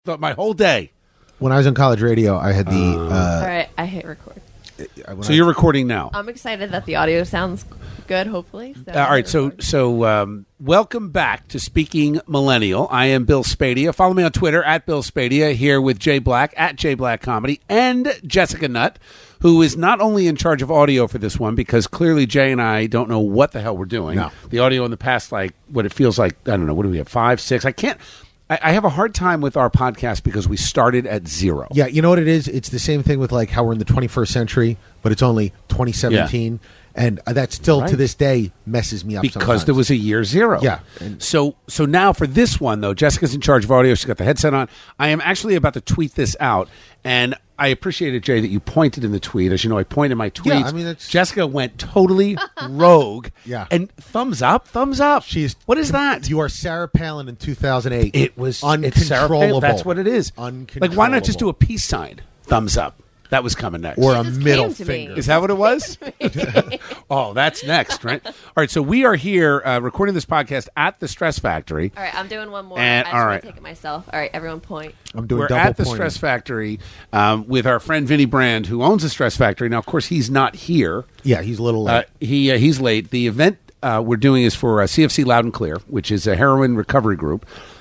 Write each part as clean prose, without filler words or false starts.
my whole day. When I was on college radio, I had the. All right, I hit record. So you're recording now. I'm excited that the audio sounds good, hopefully. So All right, so welcome back to Speaking Millennial. I am Bill Spadia. Follow me on Twitter at Bill Spadia, here with Jay Black at Jay Black Comedy, and Jessica Nutt, who is not only in charge of audio for this one, because clearly Jay and I don't know what the hell we're doing. No. The audio in the past, like, what it feels like, I don't know, what do we have, 5, 6? I have a hard time with our podcast because we started at 0. Yeah, you know what it is? It's the same thing with like how we're in the 21st century, but it's only 2017. And that still to this day messes me up because sometimes. there was a year 0. Yeah. So now for this one, though, Jessica's in charge of audio. She's got the headset on. I am actually about to tweet this out, and I appreciate it, Jay, that you pointed in the tweet. As you know, I pointed my tweets. Yeah, I mean, Jessica went totally rogue. Yeah. And thumbs up. What is that? You are Sarah Palin in 2008. It was uncontrollable. It's Sarah Palin. That's what it is. Uncontrollable. Like, why not just do a peace sign? Thumbs up. That was coming next. Or a just middle came to me. finger. Is that what it was? Oh, that's next, right? All right, so we are here recording this podcast at the Stress Factory. All right, I'm doing one more. And- I just all want right. to take it myself. All right, everyone point. I'm doing We're double at the pointing. Stress Factory with our friend Vinny Brand, who owns the Stress Factory. Now, of course, he's not here. Yeah, he's a little late. He's late. The event we're doing is for CFC Loud and Clear, which is a heroin recovery group,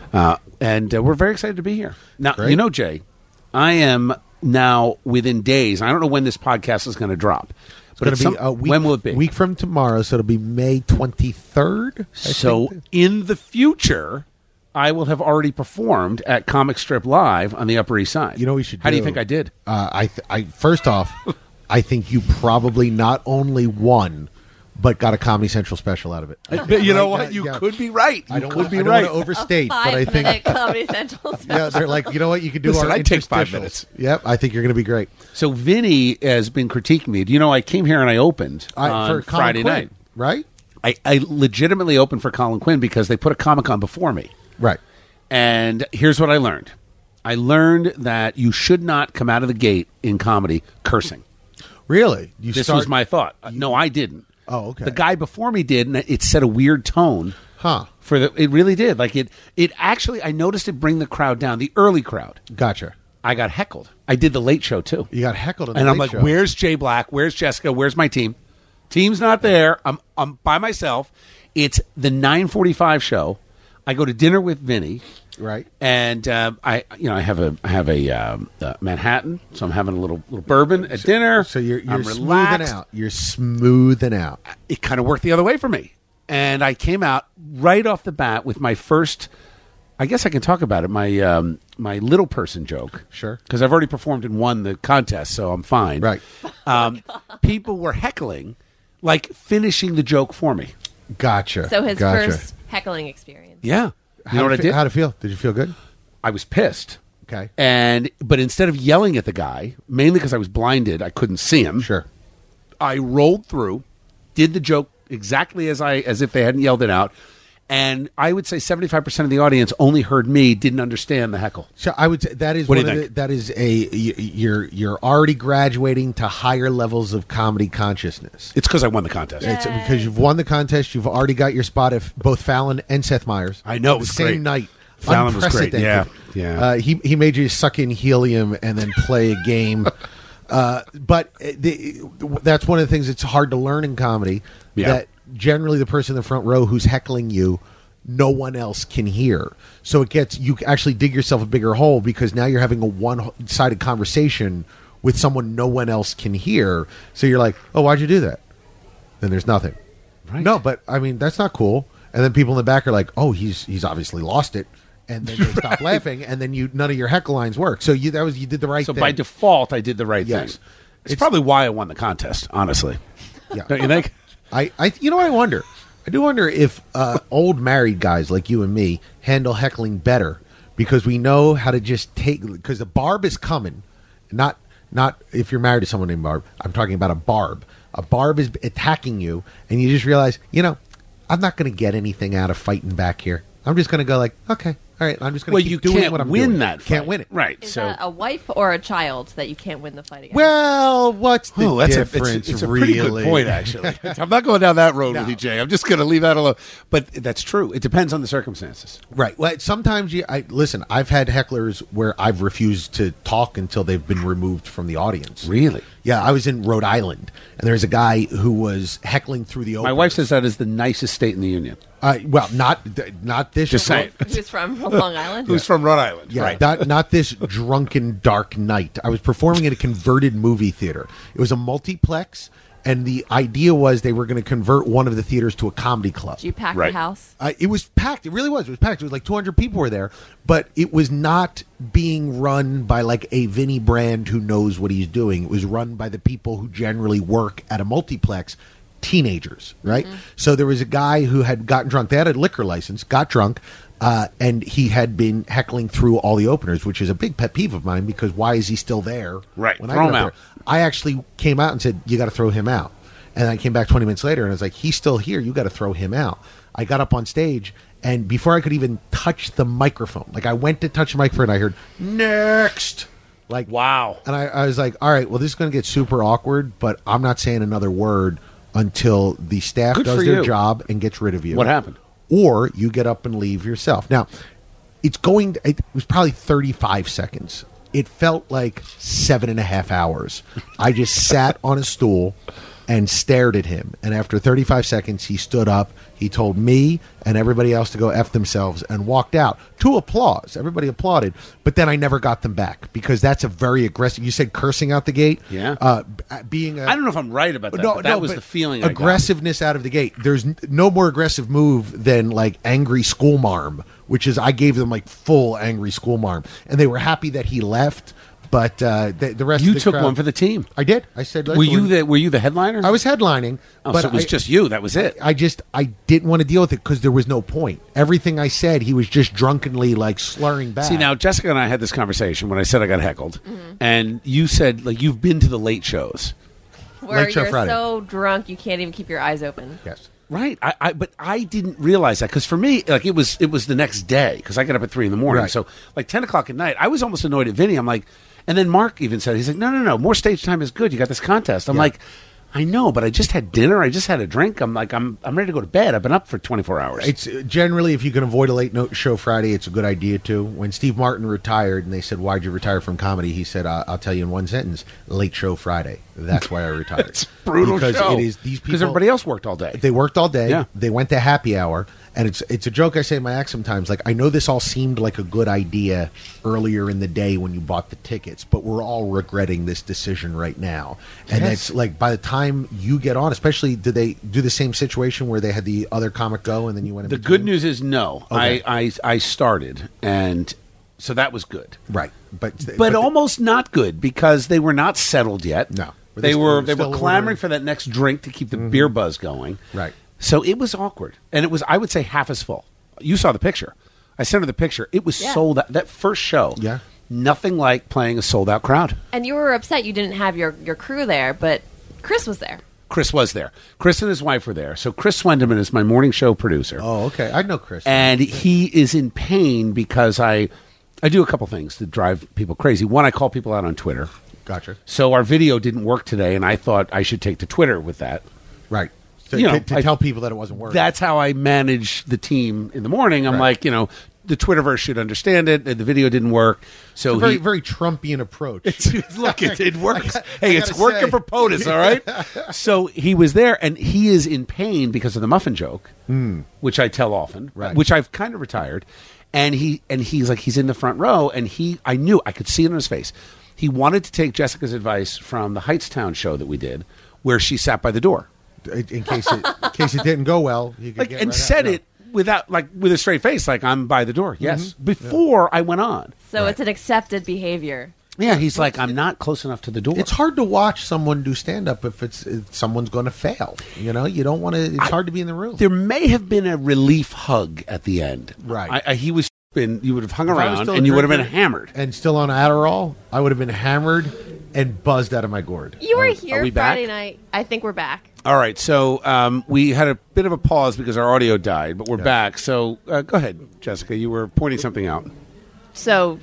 and we're very excited to be here. Now, Great. you know, Jay, I am now within days. I don't know when this podcast is going to drop. But It's going to be a week, when will it be? week from tomorrow, so it'll be May 23rd. So in the future, I will have already performed at Comic Strip Live on the Upper East Side. You know what we should How do you do? think I did? First off, I think you probably not only won, but got a Comedy Central special out of it. But you know Like, what? You yeah. could be right. I You don't could want be to right. overstate, but I 5-minute think Comedy Central special. yeah, they're like, you know what? You could do Listen, our I'd take 5 interstitials. minutes. Yep, I think you're going to be great. So Vinny has been critiquing me. Do you know I came here and I opened on For Colin Friday Quinn, night. right? I legitimately opened for Colin Quinn because they put a Comic-Con before me. Right. And here's what I learned. I learned that you should not come out of the gate in comedy cursing. Really? This was my thought. No, I didn't. Oh, okay. The guy before me did, and it set a weird tone. Huh. It really did. Like it actually, I noticed it bring the crowd down, the early crowd. Gotcha. I got heckled. I did the late show too. You got heckled, in And the I'm late like, show. where's Jay Black? Where's Jessica? Where's my team? Team's not there. I'm by myself. It's the 9:45 show. I go to dinner with Vinny, Right. and I have a Manhattan, so I'm having a little bourbon at dinner. So you're I'm smoothing relaxed. out. You're smoothing out. It kind of worked the other way for me, and I came out right off the bat with my first. I guess I can talk about it. My little person joke. Sure. Because I've already performed and won the contest, so I'm fine. Right. People were heckling, like finishing the joke for me. Gotcha. So his Gotcha. first heckling experience. Yeah. You know what I did? How'd it feel? Did you feel good? I was pissed. Okay. But instead of yelling at the guy, mainly because I was blinded, I couldn't see him. Sure. I rolled through, did the joke exactly as if they hadn't yelled it out, and I would say 75% of the audience only heard me, didn't understand the heckle. So I would say that is What do one you of think? that is you're already graduating to higher levels of comedy consciousness. It's because I won the contest. It's because you've won the contest. You've already got your spot at both Fallon and Seth Meyers. I know, it the was same great. night. Fallon was great. Unprecedented. Yeah. He made you suck in helium and then play a game. But that's one of the things that's hard to learn in comedy. Yeah. That generally the person in the front row who's heckling you, no one else can hear. So you actually dig yourself a bigger hole because now you're having a one-sided conversation with someone no one else can hear. So you're like, oh, why'd you do that? Then there's nothing. Right. No, but I mean, that's not cool. And then people in the back are like, oh, he's obviously lost it. And then they stop laughing, and then none of your heckle lines work. So you did the right So thing. by default, I did the right Yes. thing. It's probably why I won the contest, honestly. Yeah. Don't you think? You know what I wonder? I do wonder if old married guys like you and me handle heckling better because we know how to just take. Because the barb is coming, not if you're married to someone named Barb. I'm talking about a barb. A barb is attacking you, and you just realize, I'm not going to get anything out of fighting back here. I'm just going to go like, okay, all right, I'm just going Well, to you keep doing can't what I'm win doing. that fight. Can't win it. Right. Is so that a wife or a child that you can't win the fight against? Well, what's the that's difference? it's a really? pretty good point, actually. I'm not going down that road with you, Jay. I'm just going to leave that alone. But that's true. It depends on the circumstances. Right. Well, sometimes listen. I've had hecklers where I've refused to talk until they've been removed from the audience. Really? Yeah, I was in Rhode Island, and there's a guy who was heckling through the. My wife says that is the nicest state in the union. Well, not this. Just saying. Who's from Long Island? Who's from Rhode Island? Yeah, Right. not this drunken dark night. I was performing at a converted movie theater. It was a multiplex, and the idea was they were going to convert one of the theaters to a comedy club. Did you pack Right. the house? It was packed. It really was. It was packed. It was like 200 people were there, but it was not being run by like a Vinny Brand who knows what he's doing. It was run by the people who generally work at a multiplex, teenagers, right? So there was a guy who had gotten drunk. They had a liquor license, got drunk, and he had been heckling through all the openers, which is a big pet peeve of mine because why is he still there? Right. When Throw I him got out. there? I actually came out and said, you got to throw him out. And I came back 20 minutes later and I was like, he's still here. You got to throw him out. I got up on stage, and before I could even touch the microphone, like I went to touch the microphone, I heard, next. Like, Wow. and I was like, all right, well, this is going to get super awkward, but I'm not saying another word until the staff Good does for their you. job and gets rid of you. What happened? Or you get up and leave yourself. Now, it was probably 35 seconds. It felt like 7.5 hours. I just sat on a stool and stared at him. And after 35 seconds, he stood up. He told me and everybody else to go F themselves and walked out to applause. Everybody applauded. But then I never got them back because that's a very aggressive. You said cursing out the gate? Yeah. Being I don't know if I'm right about that, but that was but the feeling I got. aggressiveness out of the gate. There's no more aggressive move than like angry schoolmarm, which is I gave them like full angry schoolmarm. And they were happy that he left. But the rest You of the took crowd, one for the team. I did. I said, Were you the headliner? I was headlining. Oh, but so it was just you. That was it. I didn't want to deal with it because there was no point. Everything I said, he was just drunkenly like slurring back. See, now Jessica and I had this conversation when I said I got heckled, and you said like you've been to the late shows, Where Late Show you're Friday. so drunk you can't even keep your eyes open. Yes. right? But I didn't realize that because for me, like it was the next day because I got up at 3 a.m. Right. So like 10 o'clock at night, I was almost annoyed at Vinny. I'm like, and then Mark even said he's like, no, more stage time is good. You got this contest. I'm Yeah. like, I know, but I just had dinner. I just had a drink. I'm like, I'm ready to go to bed. I've been up for 24 hours. It's generally, if you can avoid a late show Friday, it's a good idea to. When Steve Martin retired and they said, why'd you retire from comedy? He said, I'll tell you in one sentence, late show Friday. That's why I retired. It's a brutal because show. it is these people. Because everybody else worked all day. They worked all day. Yeah. They went to happy hour. And it's a joke I say in my act sometimes. Like, I know this all seemed like a good idea earlier in the day when you bought the tickets, but we're all regretting this decision right now. And Yes. it's like by the time you get on, especially, did they do the same situation where they had the other comic go and then you went in The between? good news is no. Okay. I started, and so that was good. Right. But almost not good because they were not settled yet. No. They were still clamoring ordering. for that next drink to keep the beer buzz going. Right. So it was awkward, and it was, I would say, half as full. You saw the picture. I sent her the picture. It was Yeah. sold out. That first show, Yeah. nothing like playing a sold out crowd. And you were upset you didn't have your crew there, but Chris was there. Chris was there. Chris and his wife were there. So Chris Swendeman is my morning show producer. Oh, okay. I know Chris. And he is in pain because I do a couple things that drive people crazy. One, I call people out on Twitter. Gotcha. So our video didn't work today, and I thought I should take to Twitter with that. Right. To, You know, to tell people that it wasn't working. That's how I manage the team in the morning. I'm Right. like, the Twitterverse should understand it. The video didn't work. So It's a very, he, very Trumpian approach. look, it works. I Hey, it's gotta working say. for POTUS, all right? So he was there, and he is in pain because of the muffin joke, which I tell often, Right. which I've kind of retired. And he's like, he's in the front row, and I knew, I could see it on his face. He wanted to take Jessica's advice from the Heightstown show that we did, where she sat by the door. In case it didn't go well, you could get And right out. said No. it with a straight face, like I'm by the door. Yes, before I went on. So Right. it's an accepted behavior. Yeah, he's like, I'm not close enough to the door. It's hard to watch someone do stand up if someone's going to fail. You don't want to. It's hard to be in the room. There may have been a relief hug at the end. Right. He was. You would have hung If I was around, still and you would have been drinking hammered. and still on Adderall, I would have been hammered and buzzed out of my gourd. You were Are here we Friday back? night. I think we're back. All right, so we had a bit of a pause because our audio died, but we're back. So go ahead, Jessica. You were pointing something out. So,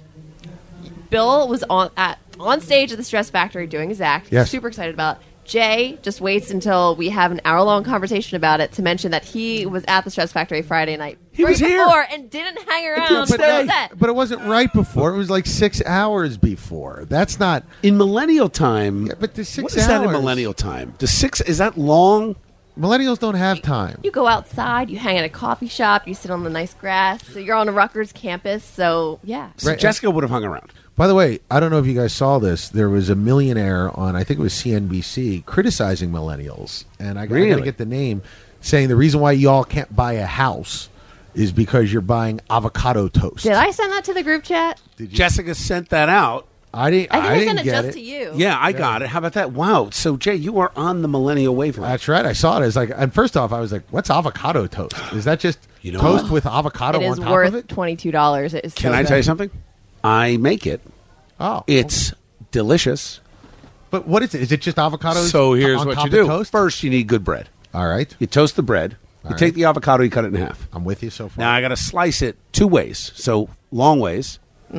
Bill was on stage at the Stress Factory doing his act. Yes. Super excited about it. Jay just waits until we have an hour-long conversation about it to mention that he was at the Stress Factory Friday night. He was here. before and didn't hang around didn't for stay. the set. But it wasn't right before. It was like 6 hours before. That's not. In millennial time, Yeah, but the 6 what is that in hours? millennial time? Is that long? Millennials don't have time. You go outside, you hang at a coffee shop, you sit on the nice grass. So you're on a Rutgers campus, so yeah. So Right. Jessica would have hung around. By the way, I don't know if you guys saw this. There was a millionaire on, I think it was CNBC, criticizing millennials. And I got to Really? get the name, saying the reason why y'all can't buy a house is because you're buying avocado toast. Did I send that to the group chat? Jessica sent that out. I didn't. I think I didn't sent it get just to you. Yeah, I got it. How about that? Wow. So, Jay, you are on the millennial wavelength. That's right. I saw it. It's like, and first off, I was like, "What's avocado toast? Is that just You know toast what? with avocado It on is top worth of it?" $22. It is Can so I good. tell you something? I make it. Oh, It's delicious. but what is it? Is it just avocados? So here's on what top you of do. toast? First, you need good bread. All right, You toast the bread. You All take right. the avocado, you cut it in half. I'm with you so far. Now I got to slice it 2 ways. So long ways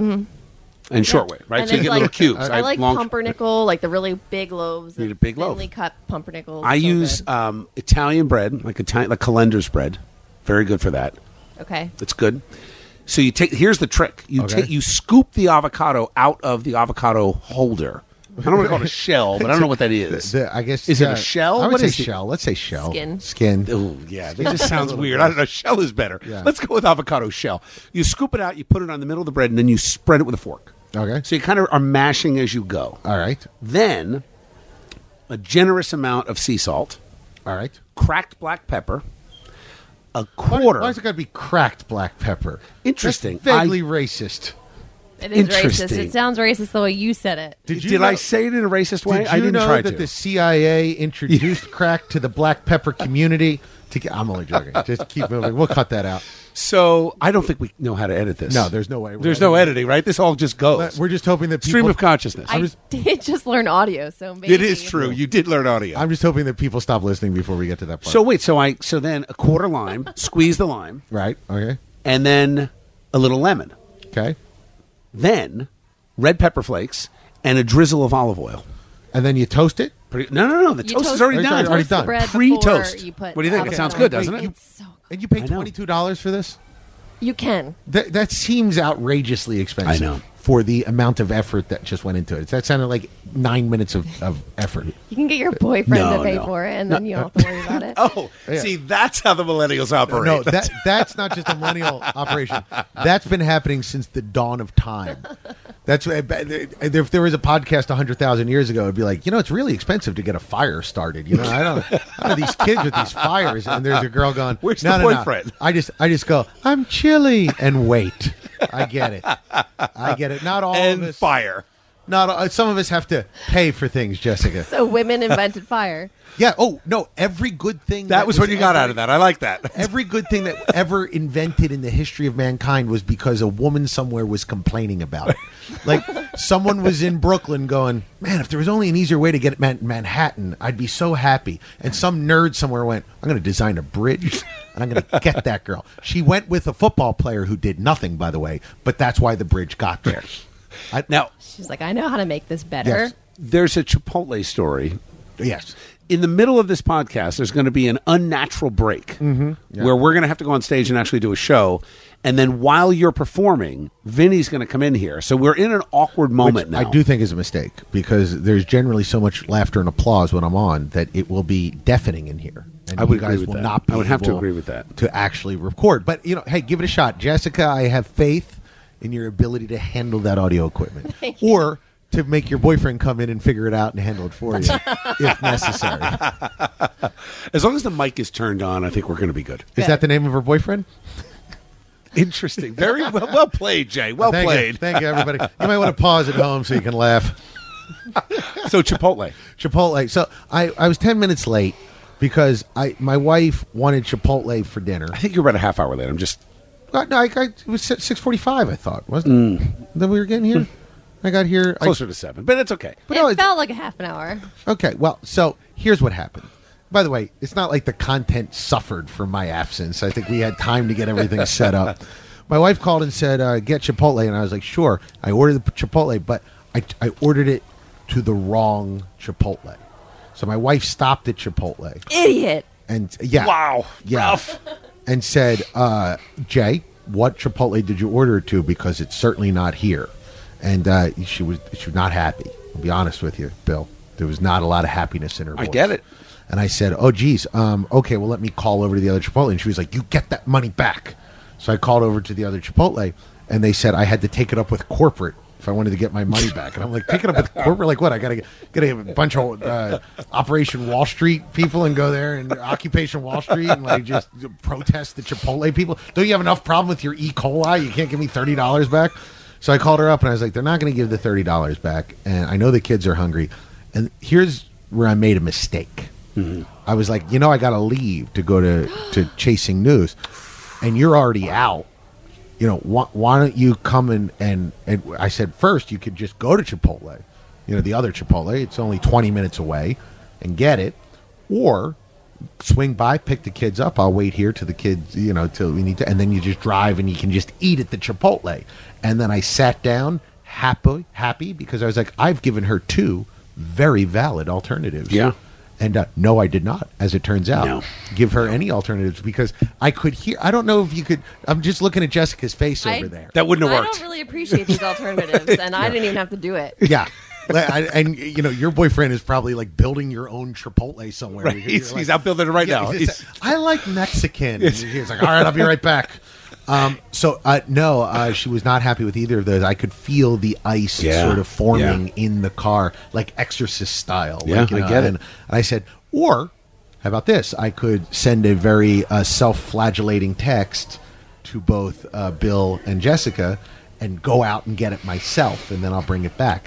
and short way, right? And So you there's get like- little cubes. I like long, pumpernickel, like the really big loaves. You need of a big loaf. thinly cut pumpernickels. I So use good. Italian bread, like calendar's bread. Very good for that. Okay. It's good. So you take. Here's the trick. Okay. You scoop the avocado out of the avocado holder. I don't want to call it a shell, but I don't know what that is. I guess Is it a shell? I would What say is it? shell. Let's say shell. Skin. Skin. Oh, yeah. That just sounds weird. I don't know. Shell is better. Yeah. Let's go with avocado shell. You scoop it out, you put it on the middle of the bread, and then you spread it with a fork. Okay. So you kind of are mashing as you go. All right. Then a generous amount of sea salt, All right. cracked black pepper, a quarter. Why is it got to be cracked black pepper? Interesting. That's vaguely racist. It is racist. Interesting. It sounds racist the way you said it. Did I say it in a racist way? Did I you didn't know try that to. the CIA introduced crack to the black pepper community? I'm only joking. Just keep moving. We'll cut that out. So I don't think we know how to edit this. No, there's no way. There's no editing, right? This all just goes. We're just hoping that people, Stream of consciousness. I did just learn audio, so maybe It is true. You did learn audio. I'm just hoping that people stop listening before we get to that part. So wait, so then a quarter lime, squeeze the lime, right. Okay. and then a little lemon. Okay. Then red pepper flakes and a drizzle of olive oil. And then you toast it. No. The You toast is toast- already It's done. already Toast the done. bread Pre-toast. before you put What do you think? It avocado sounds on good, it. doesn't it? It's so good. And you pay I know. $22 for this? You can. That seems outrageously expensive. I know. For the amount of effort that just went into it. That sounded like 9 minutes of effort. You can get your boyfriend No, to pay no. for it, and then you don't have to worry about it. Oh, Yeah. see, that's how the millennials operate. No, that's not just a millennial operation. That's been happening since the dawn of time. That's if there was a podcast 100,000 years ago, it'd be like, it's really expensive to get a fire started. I don't know these kids with these fires, and there's a girl going, Where's no, the no, no. boyfriend? I just go, I'm chilly, and wait. I get it. Not all and of us. fire. Not all, some of us have to pay for things, Jessica. So women invented fire. Yeah. Oh no. Every good thing That was what you got ever- out of that. I like that. Every good thing that ever invented in the history of mankind was because a woman somewhere was complaining about it. Like someone was in Brooklyn going, man, if there was only an easier way to get Manhattan, I'd be so happy. And some nerd somewhere went, I'm going to design a bridge and I'm going to get that girl. She went with a football player who did nothing, by the way, but that's why the bridge got there. Now, She's like, I know how to make this better. Yes. there's a Chipotle story. Yes. In the middle of this podcast, there's going to be an unnatural break Yeah. where we're going to have to go on stage and actually do a show. And then while you're performing, Vinny's going to come in here. So we're in an awkward moment Which now. I do think is a mistake because there's generally so much laughter and applause when I'm on that it will be deafening in here. And I would you guys agree with will that. not be I would have to able agree with that. to actually record. But hey, give it a shot, Jessica. I have faith in your ability to handle that audio equipment, or to make your boyfriend come in and figure it out and handle it for you if necessary. As long as the mic is turned on, I think we're going to be good. Is that the name of her boyfriend? Interesting. Very well played, Jay. Well Thank played. you. Thank you, everybody. You might want to pause at home so you can laugh. So Chipotle. Chipotle. So I was 10 minutes late because my wife wanted Chipotle for dinner. I think you're about a half hour late. I'm just... No, it was 6:45. I thought wasn't it? Then we were getting here. I got here Closer to 7, but it's okay. But no, It felt like a half an hour. Okay, well, so here's what happened. By the way, it's not like the content suffered from my absence. I think we had time to get everything set up. My wife called and said, get Chipotle, and I was like, sure. I ordered the Chipotle, but I ordered it to the wrong Chipotle. So my wife stopped at Chipotle. Idiot. And yeah. Wow. Yeah. Rough. And said, Jay, what Chipotle did you order it to? Because it's certainly not here. And she was not happy. I'll be honest with you, Bill. There was not a lot of happiness in her voice. I get it. And I said, oh, geez, okay, well, let me call over to the other Chipotle. And she was like, you get that money back. So I called over to the other Chipotle, and they said I had to take it up with corporate if I wanted to get my money back. And I'm like, take it up with corporate? Like what? I got to get a bunch of Operation Wall Street people and go there and Occupation Wall Street and like just protest the Chipotle people? Don't you have enough problem with your E. coli? You can't give me $30 back? So I called her up, and I was like, they're not going to give the $30 back, and I know the kids are hungry. And here's where I made a mistake. Mm-hmm. I was like, I got to leave to go to Chasing News, and you're already out. Why don't you come and I said, first, you could just go to Chipotle, the other Chipotle. It's only 20 minutes away and get it. Or swing by, pick the kids up. I'll wait here till the kids, till we need to. And then you just drive and you can just eat at the Chipotle. And then I sat down happy because I was like, I've given her 2 very valid alternatives. Yeah. And no, I did not, as it turns out, No. give her any alternatives because I could hear. I don't know if you could. I'm just looking at Jessica's face over there. That wouldn't have I worked. don't really appreciate these alternatives, and I didn't even have to do it. Yeah. And your boyfriend is probably like building your own Chipotle somewhere. Right. He's out building it right now. I like Mexican. And he's like, all right, I'll be right back. No, she was not happy with either of those. I could feel the ice sort of forming in the car, like Exorcist style. Yeah, like, I get it. And I said, or how about this? I could send a very self-flagellating text to both Bill and Jessica and go out and get it myself, and then I'll bring it back.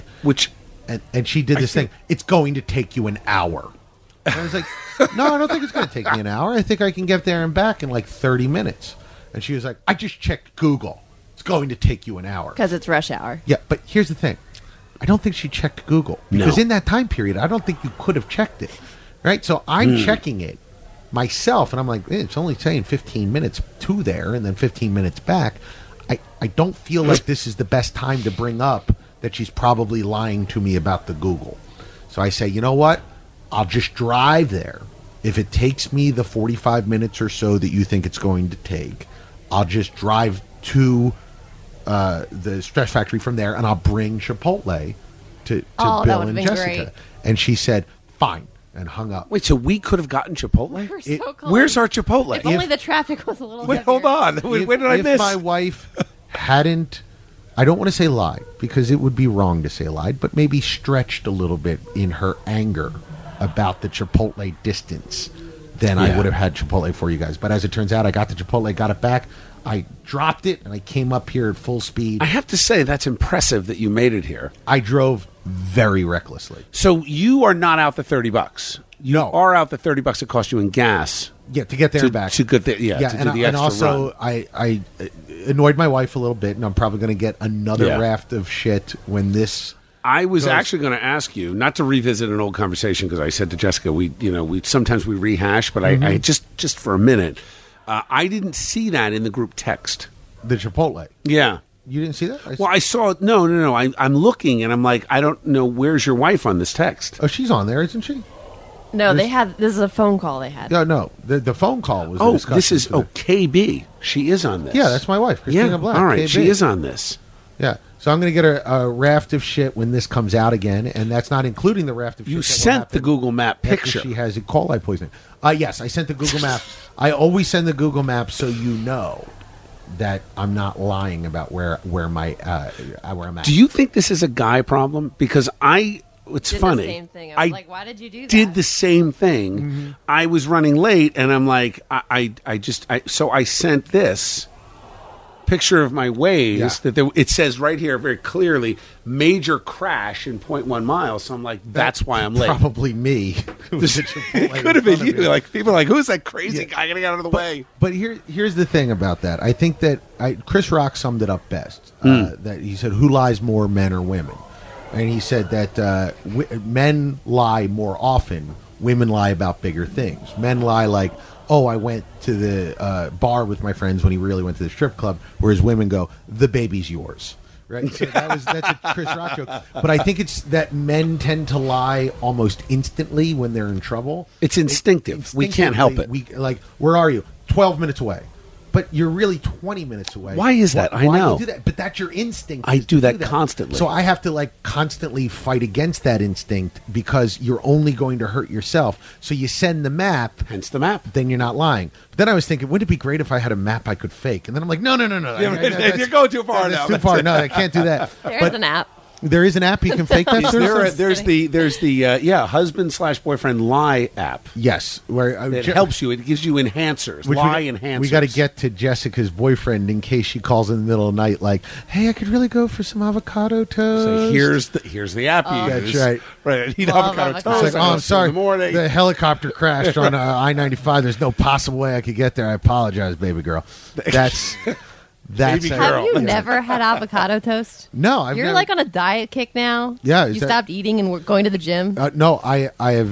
And she did this thing. It's going to take you an hour. And I was like, no, I don't think it's going to take me an hour. I think I can get there and back in like 30 minutes. And she was like, I just checked Google. It's going to take you an hour. Because it's rush hour. Yeah, but here's the thing. I don't think she checked Google. Because in that time period, I don't think you could have checked it. Right? So I'm checking it myself, and I'm like, it's only saying 15 minutes to there and then 15 minutes back. I don't feel like this is the best time to bring up that she's probably lying to me about the Google. So I say, you know what? I'll just drive there. If it takes me the 45 minutes or so that you think it's going to take, I'll just drive to the Stress Factory from there, and I'll bring Chipotle to Bill and Jessica. Great. And she said, fine, and hung up. Wait, so we could have gotten Chipotle? We're so close. Where's our Chipotle? If only the traffic was a little Wait, heavier. hold on. Where did I miss? If my wife hadn't, I don't want to say lied, because it would be wrong to say lied, but maybe stretched a little bit in her anger about the Chipotle distance, then I would have had Chipotle for you guys. But as it turns out, I got the Chipotle, got it back, I dropped it, and I came up here at full speed. I have to say, that's impressive that you made it here. I drove very recklessly. So you are not out the $30. You are out the $30 it cost you in gas. Yeah, to get there and back. To get there, to do the extra and also, run. I annoyed my wife a little bit, and I'm probably going to get another raft of shit when this. I was actually going to ask you not to revisit an old conversation because I said to Jessica, we sometimes we rehash, but I just for a minute, I didn't see that in the group text. The Chipotle. Yeah. You didn't see that? I saw it. No. I'm looking, and I'm like, I don't know. Where's your wife on this text? Oh, she's on there, isn't she? No, they had. This is a phone call they had. No. The phone call was. Oh, a discussion this is today. KB. She is on this. Yeah, that's my wife, Christina Black. All right, KB. she is on this. Yeah, so I'm going to get a raft of shit when this comes out again, and that's not including the raft of shit. You that will sent the happen Google Map after picture. She has E. coli poisoning. Yes, I sent the Google Map. I always send the Google Map so you know that I'm not lying about where I'm at. Do you think this is a guy problem? Because it's Did funny. The same thing. I was like, why did you do that? Did the same thing. Mm-hmm. I was running late, and I'm like, so I sent this picture of my Waze that it says right here very clearly, major crash in 0.1 miles. So I'm like, that's why I'm late. Probably me. It could have been you. Like people are like, who's that crazy guy getting out of the way? But here's the thing about that. I think that Chris Rock summed it up best. That he said, "Who lies more, men or women?" and he said that men lie more often. Women lie about bigger things. Men lie like, "Oh, I went to the bar with my friends," when he really went to the strip club. Whereas women go, "The baby's yours." Right, so that's a Chris Rock joke. But I think it's that men tend to lie almost instantly when they're in trouble. It's instinctive. We can't help it. We like, where are you? 12 minutes away. But you're really 20 minutes away. Why is that? I why know. You do that? But that's your instinct. I is to do that constantly. So I have to like constantly fight against that instinct because you're only going to hurt yourself. So you send the map. Hence the map. Then you're not lying. But then I was thinking, wouldn't it be great if I had a map I could fake? And then I'm like, no. You're going too far now. That's too far. No, I can't do that. There's an app. There is an app you can fake that. There's the husband/boyfriend lie app. Yes, where It helps you. It gives you enhancers, enhancers. We got to get to Jessica's boyfriend in case she calls in the middle of the night. Like, hey, I could really go for some avocado toast. So here's the app you use. That's right. Right. Eat Love avocado avocado toast. It's like, oh, I'm sorry. In the morning. The helicopter crashed on I-95. There's no possible way I could get there. I apologize, baby girl. That's Baby how- girl. Have you never had avocado toast? No, I've You're never, like on a diet kick now. Yeah, You is that- stopped eating and we're going to the gym. no, I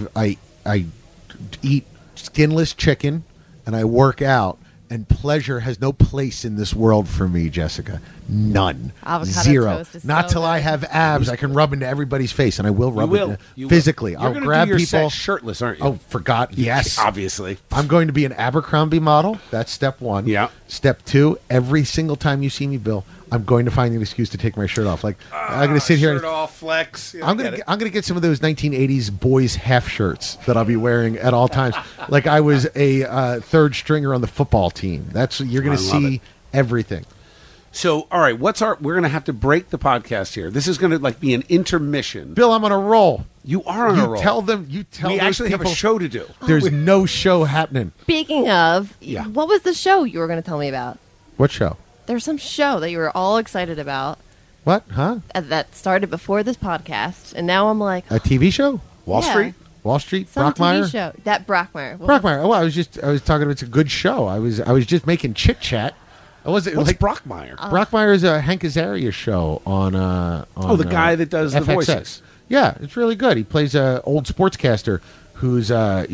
eat skinless chicken and I work out. And pleasure has no place in this world for me, Jessica. None. Avocado Zero. toast is Not so till I good. have abs I can rub into everybody's face, and I will rub it You physically. You're I'll gonna grab do your people. set shirtless, aren't you? Oh, forgot. Yes. Obviously. I'm going to be an Abercrombie model. That's step one. Yeah. Step two, every single time you see me, Bill, I'm going to find an excuse to take my shirt off. Like, I'm going to sit here and Shirt off, flex. Yeah, I'm gonna get some of those 1980s boys half shirts that I'll be wearing at all times, like I was a third stringer on the football team. You're gonna I love see it. everything. So, all right, we're going to have to break the podcast here. This is going to be an intermission. Bill, I'm on a roll. You are on a roll. Tell them. You tell. we those actually have people a show to do. There's no show happening. Speaking of, Yeah. what was the show you were going to tell me about? What show? There's some show that you were all excited about What? Huh? that started before this podcast, and now I'm like, A TV show? Wall Yeah. Street? Wall Street? some Brockmeyer? TV show. That Brockmeyer. What was- Brockmeyer. Oh, I was talking about it's a good show. I was just making chit chat. I wasn't What's like Brockmeyer? Brockmeyer is a Hank Azaria show on the guy that does the FXX. voices. Yeah, it's really good. He plays a old sportscaster who's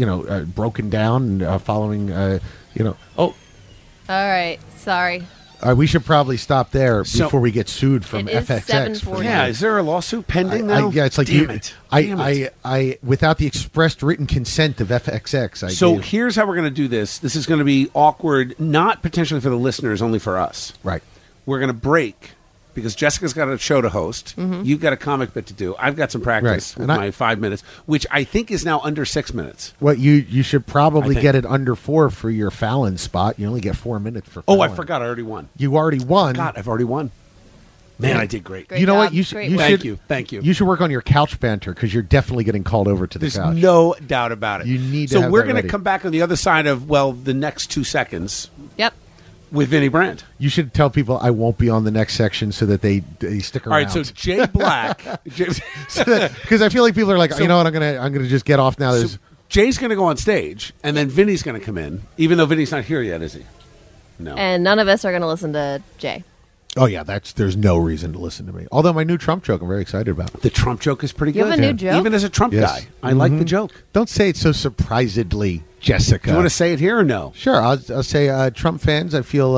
broken down and following Oh, All right. Sorry. we should probably stop there So- before we get sued from It is FXX. 7:40. Yeah, is there a lawsuit pending now? yeah, it's like Damn it. Damn it. I without the expressed written consent of FXX. So here's how we're going to do this. This is going to be awkward, not potentially for the listeners, only for us. right. We're going to break because Jessica's got a show to host. You've got a comic bit to do. I've got some practice Right. with And my 5 minutes, which I think is now under 6 minutes. Well, you should probably I think- get it under 4 for your Fallon spot. You only get 4 minutes for. Oh, I Fallon. forgot. I already won. You already won. God, I've already won. Man, I did great. Great You know what? job. You should. Great You work. should. Thank you. You should work on your couch banter because you're definitely getting called over to the There's couch. no doubt about it. You need to So have we're that going to ready. come back on the other side of, the next 2 seconds Yep. with Vinny Brandt. You should tell people I won't be on the next section so that they stick All around. right, so Jay Black. Because I feel like people are like, So- you know what, I'm gonna just get off now. There's So Jay's going to go on stage, and then Vinny's going to come in, even though Vinny's not here yet, is he? No. And none of us are going to listen to Jay. oh yeah, there's no reason to listen to me. Although my new Trump joke, I'm very excited about. The Trump joke is pretty You good. have a new joke? Even as a Trump Yes. guy, I like the joke. Don't say it so surprisedly, Jessica. Do you want to say it here or no? Sure, I'll say Trump fans. I feel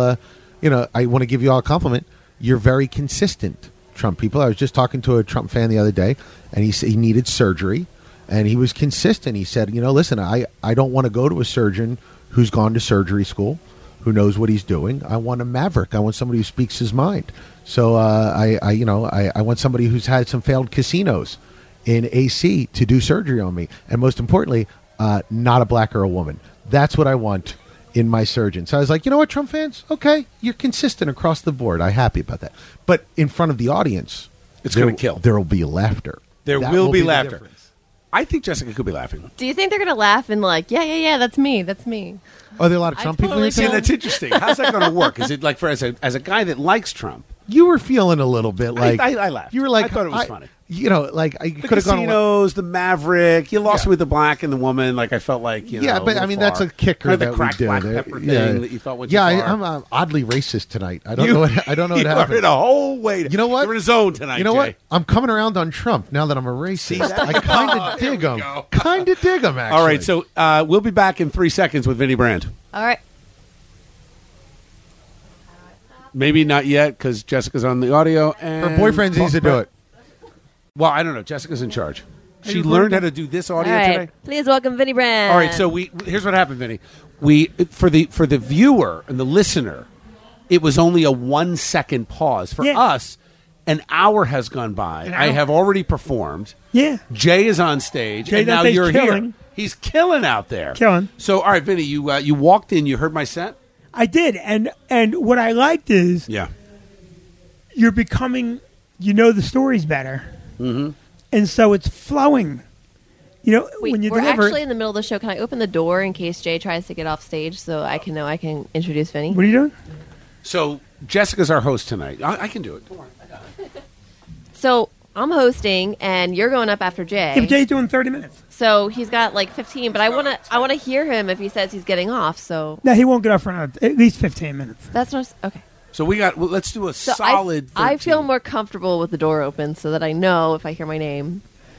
I want to give you all a compliment. You're very consistent, Trump people. I was just talking to a Trump fan the other day, and he said he needed surgery, and he was consistent. He said, listen, I don't want to go to a surgeon who's gone to surgery school, who knows what he's doing. I want a maverick. I want somebody who speaks his mind. So I want somebody who's had some failed casinos in AC to do surgery on me, and most importantly, not a black or a woman. That's what I want in my surgeon. So I was like, you know what, Trump fans? Okay, you're consistent across the board. I'm happy about that. But in front of the audience, It's gonna kill. There will be laughter. There That will be the laughter. difference. I think Jessica could be laughing. Do you think they're going to laugh and like, yeah, that's me. That's me. Are there a lot of Trump people in totally your See, town? that's interesting. How's that going to work? Is it like as a guy that likes Trump? you were feeling a little bit like I laughed. You were like, I thought it was funny. You know, like I The could have gone. casinos, the Maverick. You lost Yeah. me with the black and the woman. Like I felt like Yeah, a but I little mean that's far. a kicker Kind of that the crack we do. black there. pepper thing that you felt went too Yeah, far. I'm oddly racist tonight. I don't know. I don't know what You are happened. in a whole way. You know what? You're in a zone tonight. You know Jay. what? I'm coming around on Trump now that I'm a racist. I kind of dig him. go. Kind of dig him. Actually. All right, so we'll be back in 3 seconds with Vinny Brand. All right. Maybe not yet because Jessica's on the audio. And her boyfriend needs to do it. Well, I don't know. Jessica's in charge. She learned how to do this All audio right. today. Please welcome Vinny Brand. All right, so here's what happened, Vinny. We for the viewer and the listener, it was only a 1 second pause. For Yeah. us, an hour has gone by. An I hour? have already performed. Yeah. Jay is on stage, Jay and now that day's you're here. killing. He's killing out there. Killing. So, all right, Vinny, you walked in. You heard my set. I did, and what I liked is Yeah. you're becoming, the stories better, and so it's flowing. Wait, when you we're deliver. actually in the middle of the show. Can I open the door in case Jay tries to get off stage so I can know I can introduce Vinny? What are you doing? So Jessica's our host tonight. I can do it. Don't worry. So I'm hosting, and you're going up after Jay. If Jay's doing 30 minutes, So he's got like 15, but I want to hear him if he says he's getting off. So no, he won't get off for another, at least 15 minutes. that's not okay. So let's do a So solid. I feel 13. more comfortable with the door open so that I know if I hear my name.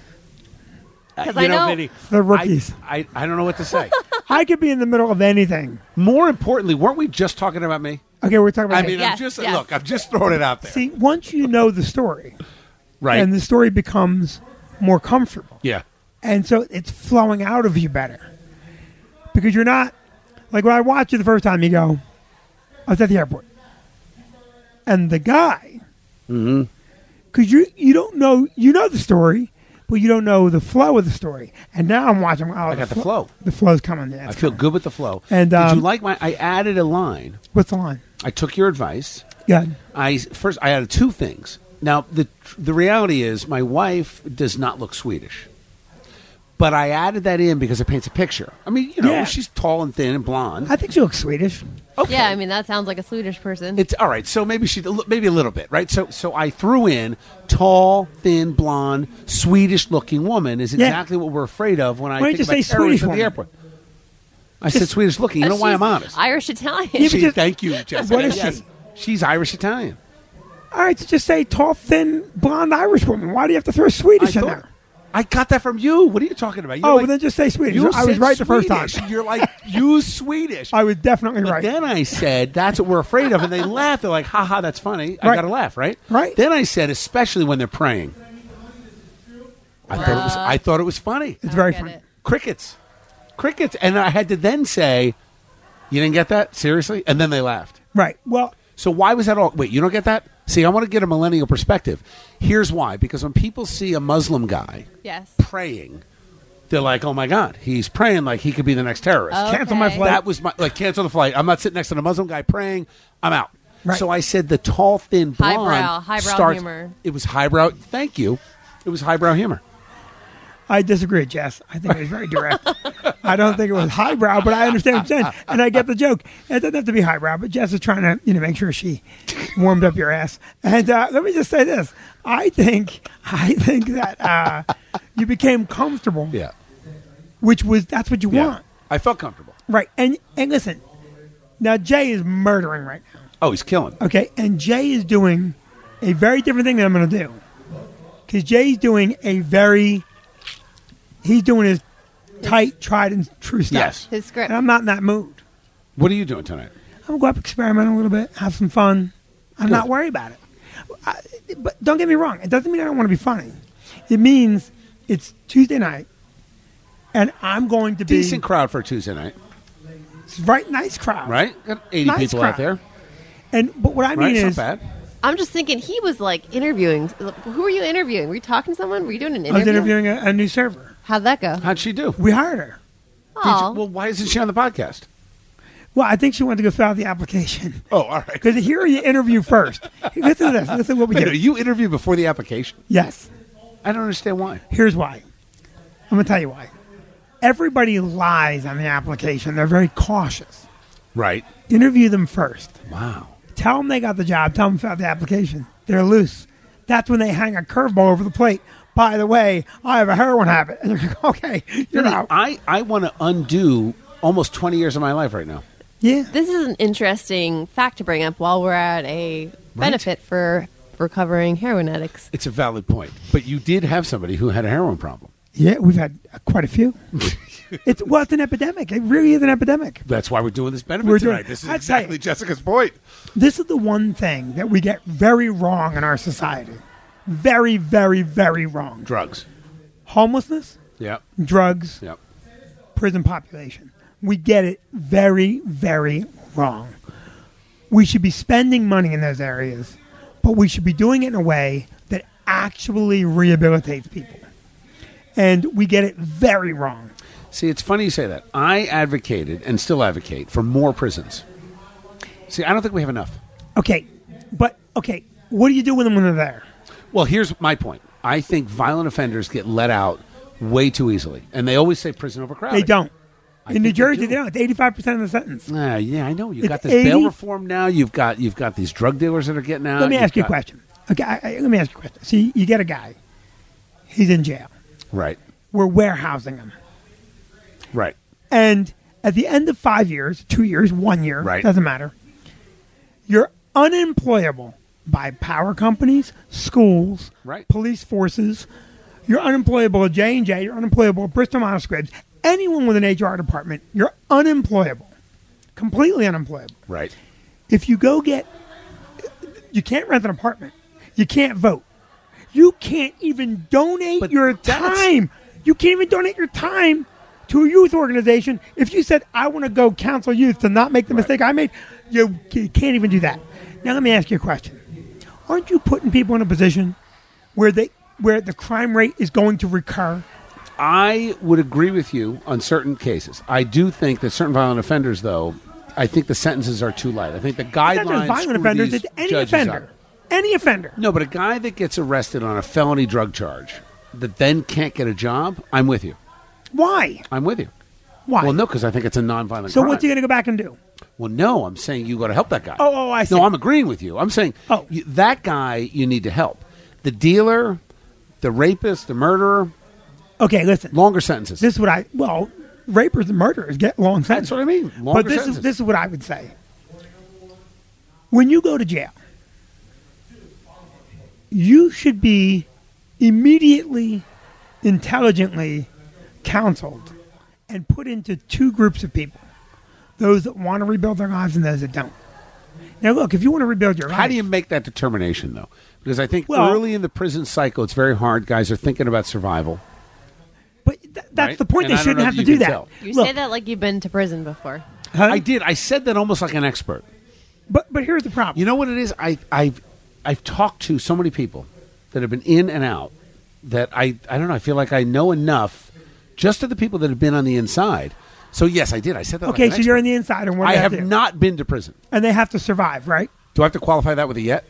'Cause You I know- Vinny, The rookies. I don't know what to say. I could be in the middle of anything. More importantly, weren't we just talking about me? Okay, we're talking about. I mean, Yes, yes. look, I'm just throwing it out there. see, once you know the story, Right? and the story becomes more comfortable, Yeah. and so it's flowing out of you better because you're not like when I watched you the first time. You go, I was at the airport, and the guy, because you don't know the story, but you don't know the flow of the story. And now I'm watching. Oh, I got the flow. The flow's coming. Yeah, I it's feel coming. good with the flow. And, did you um, like I added a line. What's the line? I took your advice. Good. I added two things. Now the reality is my wife does not look Swedish, but I added that in because it paints a picture. I mean, Yeah. she's tall and thin and blonde. I think she looks Swedish. Okay. Yeah, I mean that sounds like a Swedish person. It's all right. So maybe maybe a little bit, right? So I threw in tall, thin, blonde, Swedish-looking woman is Yeah. exactly what we're afraid of when I Why think don't you about say terrorists Swedish at the woman? airport. I said Swedish-looking. You know why I'm honest? Irish Italian. Yeah, She, because- thank you, Jessica. What is Yes. she? She's Irish-Italian. All right, so just say tall, thin, blonde Irish woman. Why do you have to throw Swedish in there? I got that from you. What are you talking about? You're Oh, like, well, then just say Swedish. you I was said right the first time. Swedish. You're like, use Swedish. I was definitely But right. then I said, that's what we're afraid of. And they laugh. They're like, haha, that's funny. I Right. got to laugh, right? Right. Then I said, especially when they're praying. I thought it was funny. It's very get funny. it. Crickets. And I had to then say, you didn't get that? Seriously? And then they laughed. Right. Well, So why was that all? Wait, you don't get that? See, I want to get a millennial perspective. Here's why. Because when people see a Muslim guy Yes. praying, they're like, oh my God, he's praying like he could be the next terrorist. Cancel my Okay. flight. That was cancel the flight. I'm not sitting next to a Muslim guy praying. I'm out. Right. So I said the tall, thin, blonde. Highbrow humor. It was highbrow. Thank you. It was highbrow humor. I disagree, Jess. I think it was very direct. I don't think it was highbrow, but I understand what you're saying, and I get the joke. It doesn't have to be highbrow, but Jess is trying to, make sure she warmed up your ass. And let me just say this: I think that you became comfortable, Yeah. that's what you Yeah. want, I felt comfortable. right? And listen, now Jay is murdering right now, Oh, he's killing. okay? And Jay is doing a very different thing than I'm going to do, because Jay's doing he's doing his tight, tried and true stuff. Yes. His script. And I'm not in that mood. What are you doing tonight? I'm going to go up, experiment a little bit, have some fun. I'm not worried about it. But don't get me wrong. It doesn't mean I don't want to be funny. It means it's Tuesday night, and I'm going to be Decent crowd for a Tuesday night, right. Nice crowd, right? Got 80 Nice people out crowd. there. But what I Right? mean It's is, not bad. I'm just thinking he was like interviewing. Who were you interviewing? Were you talking to someone? Were you doing an I interview? was interviewing a new server. How'd that go? How'd she do? We hired her. Oh, Well, why isn't she on the podcast? Well, I think she wanted to go fill out the application. Oh, all right. Because here you interview first. Listen to this. Listen to what we Wait, do. you interview before the application? Yes. I don't understand why. Here's why. I'm going to tell you why. Everybody lies on the application. They're very cautious. Right. Interview them first. Wow. Tell them they got the job. Tell them fill out the application. They're loose. That's when they hang a curveball over the plate. By the way, I have a heroin habit. And you're like, okay, you're out. I want to undo almost 20 years of my life right now. Yeah. This is an interesting fact to bring up while we're at a benefit for recovering heroin addicts. It's a valid point. But you did have somebody who had a heroin problem. Yeah, we've had quite a few. It's an epidemic. It really is an epidemic. That's why we're doing this benefit We're tonight. doing- This is I'd say- exactly Jessica's point. This is the one thing that we get very wrong in our society. Very, very, very wrong. Drugs. Homelessness, Yep. drugs, Yep. prison population. We get it very, very wrong. We should be spending money in those areas, but we should be doing it in a way that actually rehabilitates people. And we get it very wrong. See, it's funny you say that. I advocated and still advocate for more prisons. See, I don't think we have enough. Okay, what do you do with them when they're there? Well, here's my point. I think violent offenders get let out way too easily. And they always say prison overcrowded. They don't. In New think they Jersey, do. they don't. It's 85% of the sentence. Yeah, I know. You've It's got this bail 80 reform now. You've got these drug dealers that are getting out. Let me You've ask you a got- question. Okay, let me ask you a question. See, you get a guy. He's in jail. Right. We're warehousing him. Right. And at the end of 5 years, 2 years, 1 year, Right. doesn't matter, you're unemployable by power companies, schools, Right. police forces. You're unemployable at J&J. You're unemployable at Bristol Myers Squibb. Anyone with an HR department, you're unemployable. Completely unemployable. Right. If you go you can't rent an apartment. You can't vote. You can't even donate But your that's- time. You can't even donate your time to a youth organization. If you said, I want to go counsel youth to not make the mistake I made, you can't even do that. Now, let me ask you a question. Aren't you putting people in a position where the crime rate is going to recur? I would agree with you on certain cases. I do think that certain violent offenders, though, I think the sentences are too light. I think the It's not guidelines just violent screw offenders. these It's any judges offender. up. Any offender. No, but a guy that gets arrested on a felony drug charge that then can't get a job, I'm with you. Why? I'm with you. Why? Well, no, because I think it's a nonviolent So crime. what's he going to go back and do? Well, no, I'm saying you got to help that guy. Oh, I see. No, I'm agreeing with you. I'm saying Oh. that guy you need to help. The dealer, the rapist, the murderer, Okay, listen. longer sentences. This is what rapers and murderers get long sentences. That's what I mean. Longer But this sentences. is what I would say. When you go to jail, you should be immediately, intelligently counseled and put into two groups of people: those that want to rebuild their lives and those that don't. Now, look, if you want to rebuild your life, How do you make that determination, though? Because I think Well- early in the prison cycle, it's very hard. Guys are thinking about survival. But that's Right? the point. And They I don't shouldn't know have if to you do can that. tell. You Look, say that like you've been to prison before. huh? I did. I said that almost like an expert. But here's the problem. You know what it is? I've talked to so many people that have been in and out that I don't know. I feel like I know enough just of the people that have been on the inside. So yes, I did. I said that. Okay, like so an you're expert. on the inside, and what I do they have do? not been to prison. And they have to survive, right? Do I have to qualify that with a yet?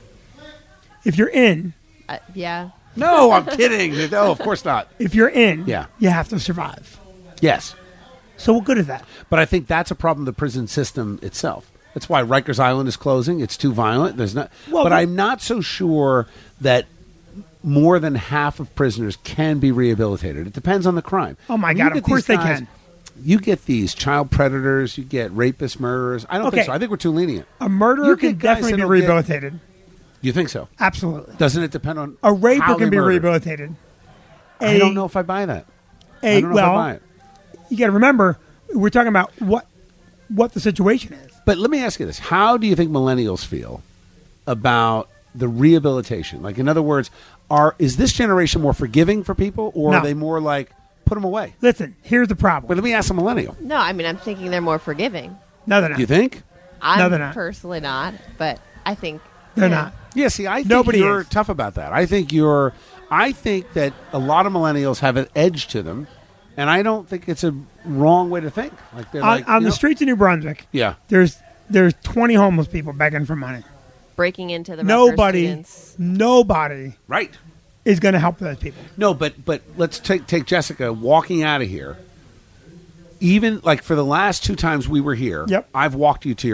If you're in, Yeah. No, I'm kidding. No, of course not. if you're in, Yeah. you have to survive. Yes. So what good is that? But I think that's a problem of the prison system itself. That's why Rikers Island is closing. It's too violent. There's not. Well, but but- I'm not so sure that more than half of prisoners can be rehabilitated. It depends on the crime. Oh, my When God, you of get course these they guys- can. You get these child predators. You get rapists, murderers. I don't Okay. think so. I think we're too lenient. A murderer You can get guys definitely be that'll get- rehabilitated. You think so? Absolutely. Doesn't it depend on A raper how can they be murdered? rehabilitated. I don't know if I buy that. I don't know if I buy it. You got to remember, we're talking about what the situation is. But let me ask you this. How do you think millennials feel about the rehabilitation? Like, in other words, is this generation more forgiving for people, or No. are they more like, put them away? Listen, here's the But problem. let me ask a millennial. No, I mean, I'm thinking they're more forgiving. No, they're not. Do you think? I'm they're not. personally not, but I think They're yeah. not. Yeah, see, I think Nobody you're is. tough about that. I think that a lot of millennials have an edge to them, and I don't think it's a wrong way to think. Like they're On, like, on you the know- streets of New Brunswick, Yeah. there's 20 homeless people begging for money. breaking into the Rutgers Nobody students. Right. is going to help those people. No, but let's take Jessica walking out of here. Even like for the last 2 times we were here, Yep. I've walked you to your car.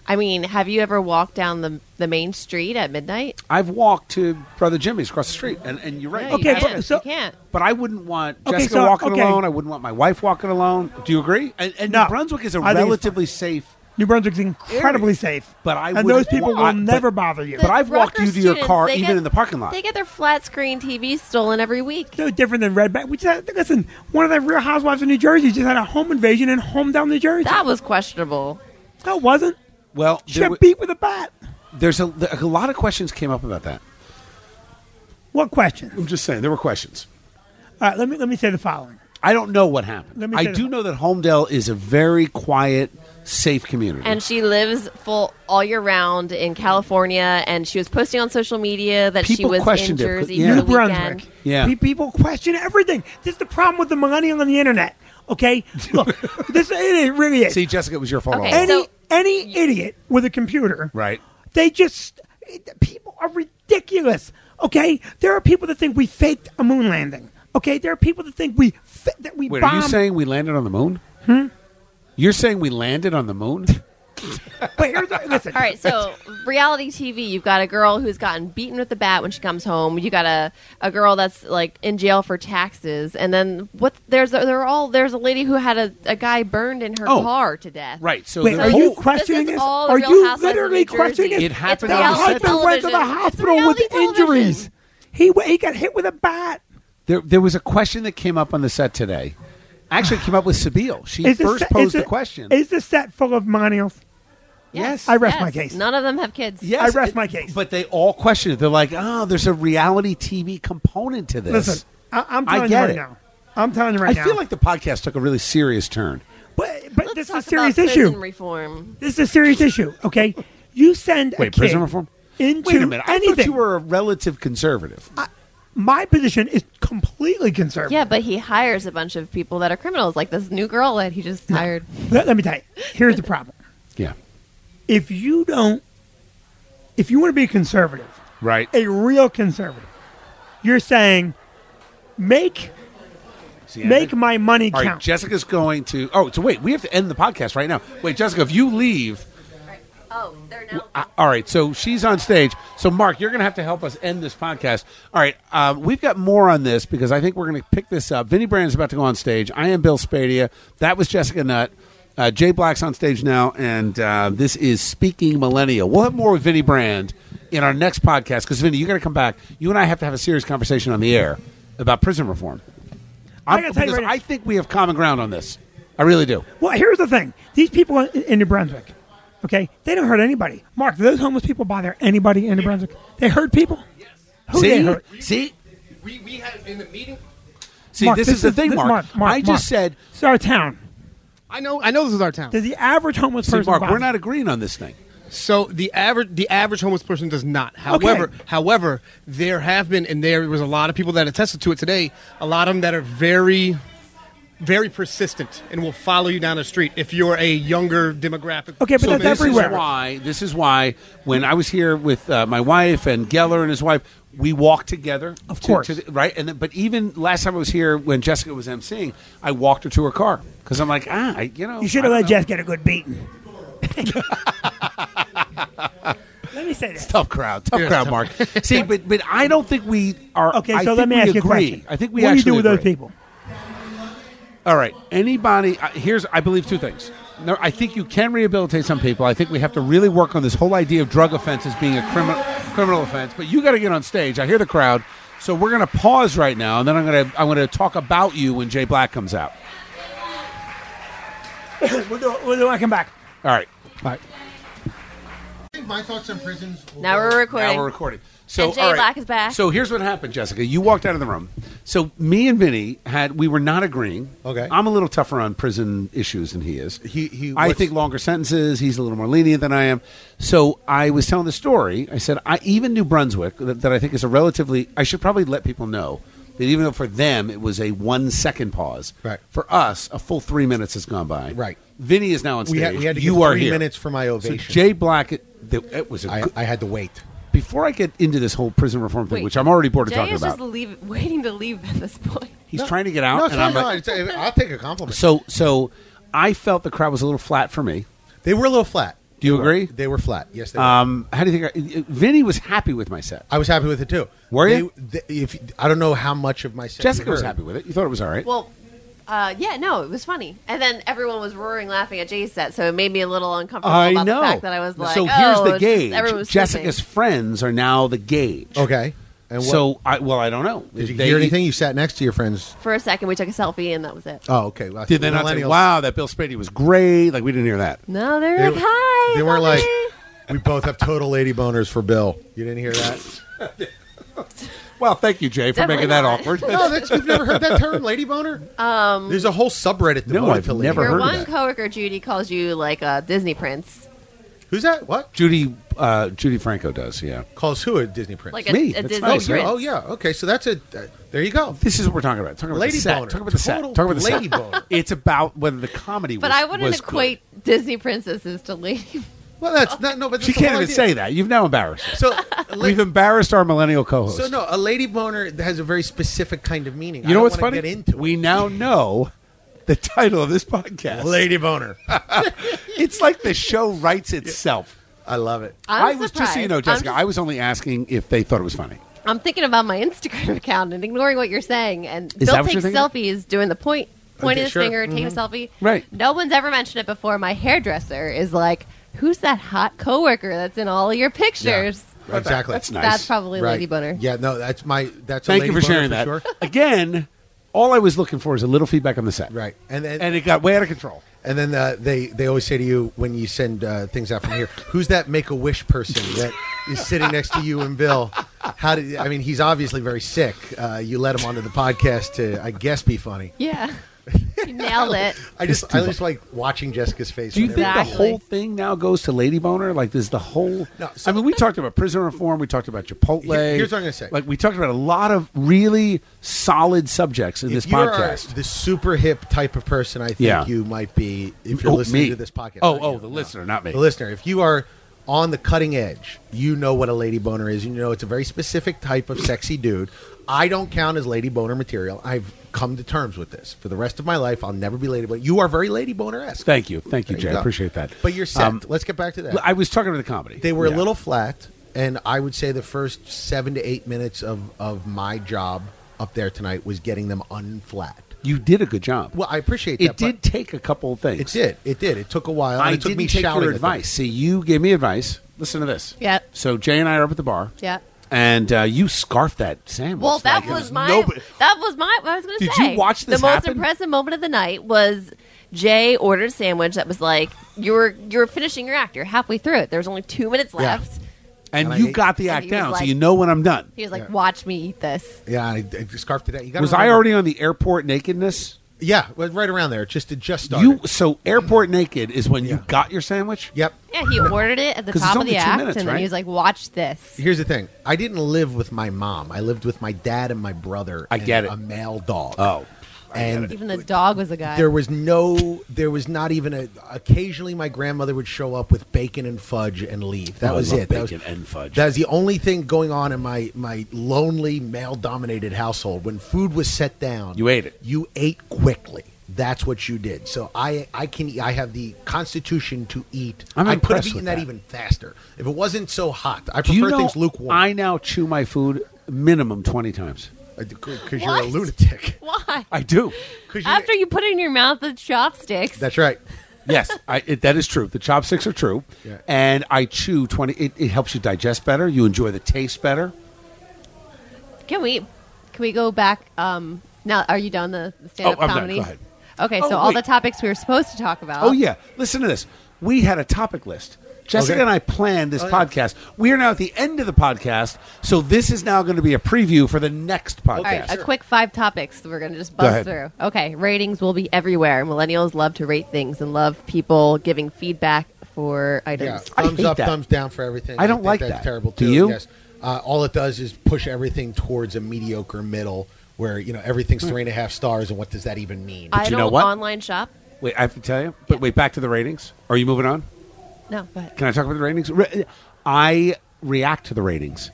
I mean, have you ever walked down the main street at midnight? I've walked to Brother Jimmy's across the street, and you're right. No, Okay, you can't. so- You can't. But I wouldn't want Okay, Jessica so- walking okay. alone. I wouldn't want my wife walking alone. Do you agree? And No. New Brunswick is a I think it's relatively safe. New Brunswick's incredibly Area. safe. But I and wouldn't those people wa- will but- never bother you. But I've walked you Rutgers to your students, car they even get- in the parking lot. They get their flat screen TVs stolen every week. No different than Redback. Listen, one of the Real Housewives of New Jersey just had a home invasion in Hometown, New Jersey. That was questionable. No, it wasn't. Well, She got beat with a bat. there's a lot of questions came up about that. What question? I'm just saying there were questions. All right, let me say the following. I don't know what happened. Let me I say do this. know that Homedale is a very quiet, safe community. And she lives full all year round in California, and she was posting on social media that she People was in questioned it, Jersey yeah. for New the weekend. Brunswick. Yeah. People question everything. This is the problem with the millennial on the internet. Okay, look, it really is. See, Jessica, it was your fault. Okay. all along. So- any idiot with a computer, Right. They just people are ridiculous. Okay, there are people that think we faked a moon landing. Okay, there are people that think that we Wait, bombed. are you saying we landed on the moon? You're saying we landed on the moon? But here's listen. All right, so reality TV, you've got a girl who's gotten beaten with the bat when she comes home. You got a girl that's like in jail for taxes, and then there's a lady who had a guy burned in her Oh. car to death. Right. So Wait, the are whole, you questioning This is this? all the Are Real you Housewives of literally New Jersey. questioning this? It happened It's on My the set. husband went to the television. It's hospital with reality television. injuries. He got hit with a bat. there was a question that came up on the set today. Actually, it came up with Sabine. She Is the first set- posed is the the- question. Is the set full of millennials? Yes, I rest my case. None of them have kids. Yes, I rest my case. But they all question it. They're like, "Oh, there's a reality TV component to this." Listen, I'm telling you get right it. now. I'm telling you right I now. feel like the podcast took a really serious turn. but Let's this is a talk serious about prison issue. reform. This is a serious issue. Okay, you send a Wait, kid prison reform? into Wait a minute. I anything. thought you were a relative conservative. My position is completely conservative. Yeah, but he hires a bunch of people that are criminals, like this new girl that he just hired. Let me tell you. Here's the problem. Yeah. If you want to be conservative, Right. a real conservative, you're saying make See, my money All count. right, Jessica's going to. Oh, so wait, we have to end the podcast right now. Wait, Jessica, if you leave. Oh, they're now. All right, so she's on stage. So, Mark, you're going to have to help us end this podcast. All right, we've got more on this because I think we're going to pick this up. Vinny Brand's about to go on stage. I am Bill Spadia. That was Jessica Nutt. Jay Black's on stage now, and this is Speaking Millennial. We'll have more with Vinny Brand in our next podcast because, Vinny, you got to come back. You and I have to have a serious conversation on the air about prison reform. I gotta tell you Because right now- I think we have common ground on this. I really do. Well, here's the thing. These people in New Brunswick, okay, they don't hurt anybody. Mark, do those homeless people bother anybody in New Brunswick? They hurt people? Who See? they hurt? See? We had in the meeting. See, Mark, this is the thing, Mark. I just said, it's our town. I know this is our town. Does the average homeless see, person Mark, bother? we're not agreeing on this thing. So the average homeless person does not. However, there have been, and there was a lot of people that attested to it today. A lot of them that are very, very persistent and will follow you down the street if you're a younger demographic. Okay, but So that's this everywhere. This is why when I was here with my wife and Geller and his wife, we walked together. Of course. Right? But even last time I was here when Jessica was emceeing, I walked her to her car because I'm like, You should have let Jess get a good beating. Let me say this. Tough crowd, Mark. See, but I don't think we are. Okay, I so think let me we ask you a agree. question. I think we what do you actually do with those agree. people? All right. Anybody? Here's, I believe, two things. No, I think you can rehabilitate some people. I think we have to really work on this whole idea of drug offenses being a criminal offense. But you got to get on stage. I hear the crowd. So we're going to pause right now, and then I'm going to talk about you when Jay Black comes out. We'll do it when I come back. All right. Right. I think my thoughts on prisons. Now we're recording. Now we're recording. So, And Jay all right. Black is back. So here's what happened, Jessica. You walked out of the room. So me and Vinny we were not agreeing. Okay. I'm a little tougher on prison issues than he is. I what's- think longer sentences. He's a little more lenient than I am. So I was telling the story. I said, even New Brunswick, that I think is a relatively, I should probably let people know that even though for them it was a 1 second pause, Right. for us, a full 3 minutes has gone by. Right. Vinny is now on stage. We had to you give are 3 here. minutes for my So ovation. Jay Black, it was a good, I had to wait. before I get into this whole prison reform thing, Wait, which I'm already bored of Jay talking is about, just waiting to leave at this point. he's trying to get out, No, and I'm no, like, I'll take a compliment. so I felt the crowd was a little flat for me. They were a little flat. Do you agree? They were flat. Yes, they were. How do you think? Vinny was happy with my set. I was happy with it too. Were you? If I don't know how much of my set Jessica you was heard. happy with it. You thought it was all right. Well, yeah, no, it was funny. And then everyone was roaring laughing at Jay's set, so it made me a little uncomfortable I about know. the fact that I was like, so here's the it's just gauge. everyone was Jessica's sleeping. friends are now the gauge. Okay. And what, So, I don't know. did you hear anything? You sat next to your friends. For a second, we took a selfie, and that was it. Oh, okay. Well, Did they not say, millennials- wow, that Bill Spady was great? Like, we didn't hear that. No, they were They- like, hi. They weren't somebody." like, we both have total lady boners for Bill. You didn't hear that? Well, thank you, Jay, for Definitely making that not. awkward. No, you've never heard that term, lady boner? There's a whole subreddit devoted I've to lady never Your heard boner. of one that. coworker, Judy, calls you like a Disney prince. Who's that? What? Judy Franco does, yeah. Calls who a Disney prince? Like a, Me. a That's Disney nice. prince. Oh, yeah. Okay, so that's a... there you go. This is what we're talking about. Talking about Lady the set. boner. Talk about the set. Total Talk about the lady set. boner. It's about whether the comedy But was I wouldn't was equate Disney princesses to lady. Well, that's not... No, but good. She that's the can't whole even idea. say that. You've now embarrassed her. So, We've embarrassed our millennial co-host. so no, a lady boner has a very specific kind of meaning. You know I what's don't wanna funny? Get into We it. now know the title of this podcast. Lady boner. It's like the show writes itself. I love it. I'm was just so you know, surprised. Jessica. I was only asking if they thought it was funny. I'm thinking about my Instagram account and ignoring what you're saying. And Is Bill that what you're takes thinking? selfies doing the pointing Okay, his sure. finger, taking a selfie. Right. No one's ever mentioned it before. My hairdresser is like, "Who's that hot coworker that's in all of your pictures?" Exactly. That's nice. That's probably Right. Lady Boner. Yeah, no, that's a Thank lady you for boner sharing that. Sure. Again, all I was looking for is a little feedback on the set. Right, and then And it got way out of control. and then they always say to you when you send things out from here, who's that Make-A-Wish person that is sitting next to you and Bill? I mean, he's obviously very sick. You let him onto the podcast to, I guess, be funny. Yeah. You nailed it. I just like watching Jessica's face. Do you whenever- think the Exactly. whole thing now goes to Lady Boner? Like, there's the whole... No, so- I mean, we talked about prison reform. We talked about Chipotle. Here's what I'm gonna say. Like, we talked about a lot of really solid subjects in this if you're podcast. the super hip type of person, I think Yeah. you might be if you're Oh, listening me. to this podcast. Oh, Not oh, you. the No. listener, not me. The listener. If you are on the cutting edge, you know what a lady boner is. You know it's a very specific type of sexy dude. I don't count as lady boner material. I've come to terms with this. For the rest of my life, I'll never be lady boner. You are very lady boner-esque. Thank you, There you Jay. I go. appreciate that. But you're set. Let's get back to that. I was talking about the comedy. They were Yeah. a little flat, and I would say the first 7 to 8 minutes of my job up there tonight was getting them unflat. You did a good job. Well, I appreciate that. It but did take a couple of things. It did. It did. It took a while. And I it took didn't me take shouting your at them. advice. See, you gave me advice. Listen to this. Yeah. So Jay and I are up at the bar. Yeah. And you scarfed that sandwich. Well, that like it was my. nobody- That was my. What I was going to Did say. you watch this The most happen? impressive moment of the night was Jay ordered a sandwich that was like you were finishing your act. You're halfway through it. There was only 2 minutes left. And And you I- got the and act he was down, so like- you know when I'm done. He was like, Yeah. "Watch me eat this." Yeah, I scarfed it out. You gotta Was I remember- already on the airport nakedness? Yeah, well, right around there. It just started. So airport naked is when you Yeah. got your sandwich? Yep. Yeah, he ordered it at the 'Cause it's top of only the 2 act, minutes, and then right? he was like, "Watch this." Here's the thing. I didn't live with my mom. I lived with my dad and my brother. I and get it. A male dog. Oh. and Even the dog was a guy. there was not even occasionally my grandmother would show up with bacon and fudge and leave. That Oh, I was love it. That was, bacon and fudge. That was the only thing going on in my lonely male dominated household. When food was set down, You ate it. You ate quickly. That's what you did. So I have the constitution to eat. I'm I could have impressed eaten with that that. even faster if it wasn't so hot. I Do prefer you know things lukewarm. I now chew my food minimum 20 times. Because you're a What? lunatic. Why? I do. 'Cause After you put it in your mouth with chopsticks. That's right. Yes, that is true. The chopsticks are true. Yeah. And I chew 20. It helps you digest better. You enjoy the taste better. Can we go back? Now, are you done the stand-up I'm done. comedy? Go ahead. Okay, Oh, so all wait. the topics we were supposed to talk about. Oh, yeah. Listen to this. We had a topic list. Jessica Okay. and I planned this Oh, yeah. podcast. We are now at the end of the podcast, so this is now going to be a preview for the next podcast. All right, a quick 5 topics that we're going to just Go buzz ahead. through. Okay, ratings will be everywhere. Millennials love to rate things and love people giving feedback for Yeah, items. I thumbs hate up, that. thumbs down for everything. I don't think like that's that. Terrible Do too. you? Yes. All it does is push everything towards a mediocre middle, where everything's 3.5 stars, and what does that even mean? I you don't know what? online shop. Wait, I have to tell you. But wait, back to the ratings. Are you moving on? No, go ahead. Can I talk about the ratings? I react to the ratings.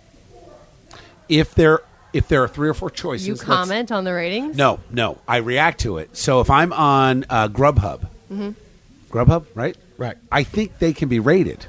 If there are 3 or 4 choices, You let's- comment on the ratings? No, I react to it. So if I'm on Grubhub, Grubhub, right? Right. I think they can be rated.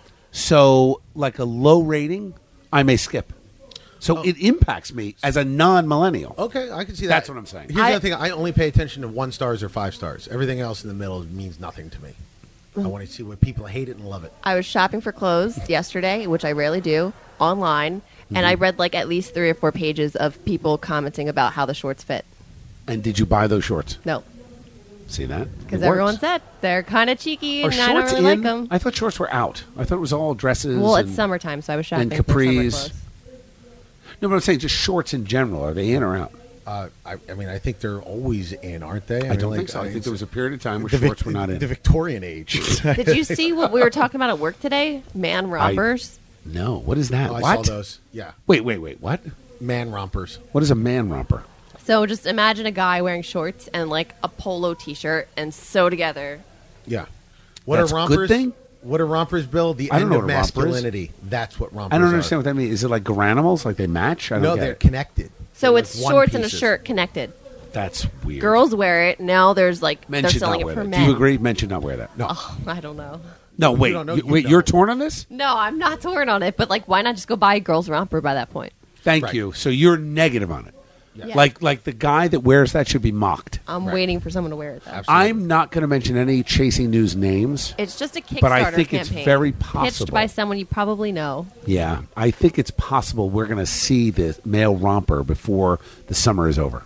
So, like a low rating, I may skip. So it impacts me as a non-millennial. Okay, I can see that. That's what I'm saying. Here's the other thing. I only pay attention to 1 stars or 5 stars. Everything else in the middle means nothing to me. I want to see what people hate it and love it. I was shopping for clothes yesterday, which I rarely do, online, and I read like at least 3 or 4 pages of people commenting about how the shorts fit. And did you buy those shorts? No, See that? because It everyone works. said they're kind of cheeky, Are and I don't shorts really like in? them. I thought shorts were out. I thought it was all dresses. Well, it's and- summertime, so I was shopping and for summer capris. clothes. No, but I'm saying just shorts in general. Are they in or out? I mean, I think they're always in, aren't they? I don't think so. I think there was a period of time where the shorts were not in. The Victorian age. Did you see what we were talking about at work today? Man rompers. No. What is that? Oh, I what? saw those. Yeah, Wait. What? man rompers. What is a man romper? So just imagine a guy wearing shorts and like a polo T-shirt and sew together. Yeah. What That's are a rompers? good thing? What are rompers, Bill? The I don't end know of what a romper is. masculinity. That's what rompers I don't are. understand what that means. Is it like granimals? Like they match? I don't No, get they're it. connected. So They're it's like one shorts and a pieces. shirt connected. That's weird. Girls wear it. Now there's like Men they're should selling not it wear for that. men. Do you agree? Men should not wear that. No. Oh, I don't know. No, wait. don't know, You- you wait, don't. you're torn on this? No, I'm not torn on it, but like, why not just go buy a girl's romper by that point? Thank Right. you. So you're negative on it. Yeah. Like the guy that wears that should be mocked. I'm Right. waiting for someone to wear it though. Absolutely. I'm not going to mention any Chasing News names. It's just a Kickstarter But I think it's campaign very pitched possible. by someone you probably know. Yeah, I think it's possible we're going to see the male romper before the summer is over.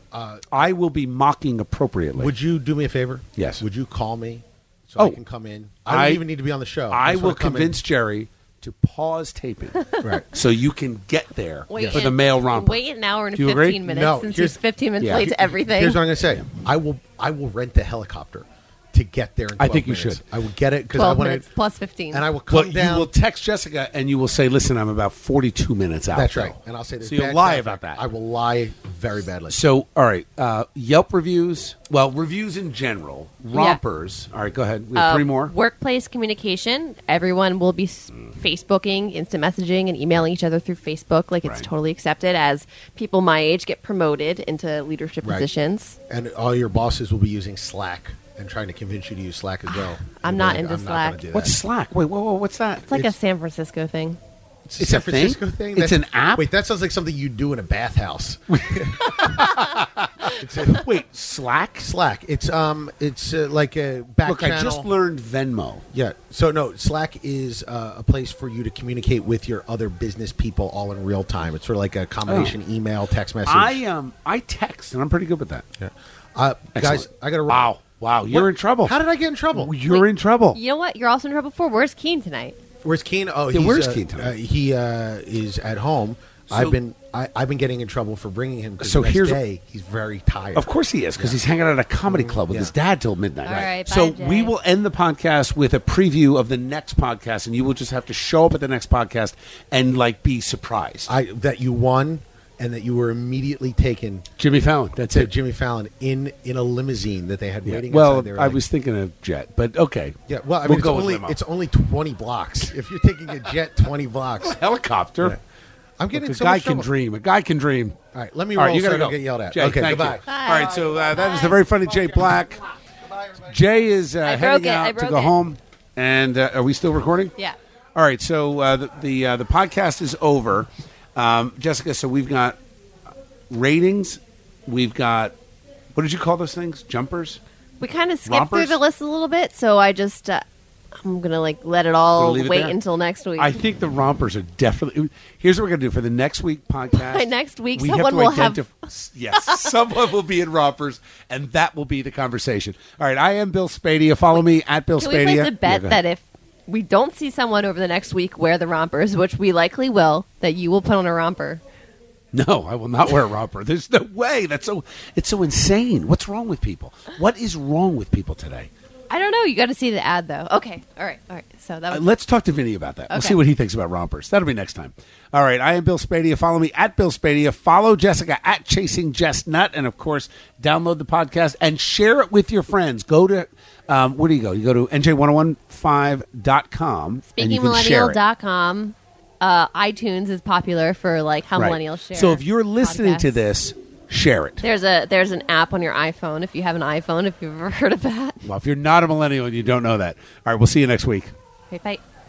I will be mocking appropriately. Would you do me a favor? Yes. Would you call me so Oh. I can come in? I don't even need to be on the show. I just will wanna come in. convince Jerry to pause taping Right. so you can get there Wait for the an- male romper. Wait an hour and Do you 15 agree? minutes No, since here's- he's 15 minutes yeah. late to everything. Here's what I'm going to say. I will rent the helicopter to get there in 12 I think you minutes. should. I will get it because I 12 want minutes to. plus 15. And I will Well, come down. you will text Jessica and you will say, "Listen, I'm about 42 minutes out." That's though." right. And I'll say this. So you'll lie about that. I will lie very badly. So, all right, Yelp reviews. Well, reviews in general. Rompers. All right, go ahead. We have 3 more. Workplace communication. Everyone will be Facebooking, instant messaging, and emailing each other through Facebook. Like, it's Right. totally accepted as people my age get promoted into leadership Right. positions. And all your bosses will be using Slack and trying to convince you to use Slack as well. I'm You'll be not like, into I'm not Slack. gonna do that. What's Slack? Wait, whoa, what's that? It's like a San Francisco thing. It's It's San a thing? Francisco thing. It's an app? Wait, that sounds like something you do in a bathhouse. Wait, Slack? Slack. It's like a back Look, channel. I just learned Venmo. Yeah. So no, Slack is a place for you to communicate with your other business people all in real time. It's sort of like a combination email, text message. I text and I'm pretty good with that. Yeah. Guys, Excellent. I got to Wow, you're in trouble. How did I get in trouble? You're in trouble. You know what? You're also in trouble for. Where's Keen tonight? Where's Keen? Oh, Yeah, he's, where's Keen tonight? He is at home. So- I've been getting in trouble for bringing him because So the next here's- day he's very tired. Of course he is, because he's hanging out at a comedy club with Yeah. his dad till midnight. All right, bye, so Jay. we will end the podcast with a preview of the next podcast, and you will just have to show up at the next podcast and like be surprised. That you won and that you were immediately taken Jimmy Fallon. That's to it. Jimmy Fallon in a limousine that they had Yeah. waiting Well, outside. They were I like- was thinking of jet, but okay. Yeah, well, I We'll mean, go with limo. it's only 20 blocks. If you're taking a jet 20 blocks, Helicopter. Yeah. I'm getting Look, so a guy much can trouble. dream. A guy can dream. All right, let me All roll right, you so gotta I don't go. get yelled at. Jay, okay, thank goodbye. you. All right, so that is the very funny Jay Black. Jay is I heading broke it. out I to broke go it. home, and are we still recording? Yeah. All right, so the podcast is over, Jessica. So we've got ratings. We've got what did you call those things? Jumpers. We kind of skipped Rompers? through the list a little bit, so I just I'm gonna like let it all Gonna leave it wait there? until next week. I think the rompers are definitely. Here's what we're gonna do for the next week podcast. By next week, we someone to will have- Yes, someone will be in rompers, and that will be the conversation. All right, I am Bill Spadia. Follow me at Bill Can Spadia. we place a Yeah, bet go ahead. that if we don't see someone over the next week wear the rompers, which we likely will, that you will put on a romper? No, I will not wear a romper. There's no way. It's so insane. What's wrong with people? What is wrong with people today? I don't know. You got to see the ad though. Okay. All right. So that was Let's talk to Vinny about that. We'll Okay. see what he thinks about rompers. That'll be next time. All right. I am Bill Spadia. Follow me at Bill Spadia. Follow Jessica at Chasing Jess Nutt. And, of course, download the podcast and share it with your friends. Go to, where do you go? You go to NJ1015.com. and you can share it. SpeakingMillennial.com. iTunes is popular for like how Right. millennials share. So if you're listening to podcasts. this share it. There's an app on your iPhone if you have an iPhone. If you've ever heard of that. Well, if you're not a millennial and you don't know that, all right, we'll see you next week. Okay, bye.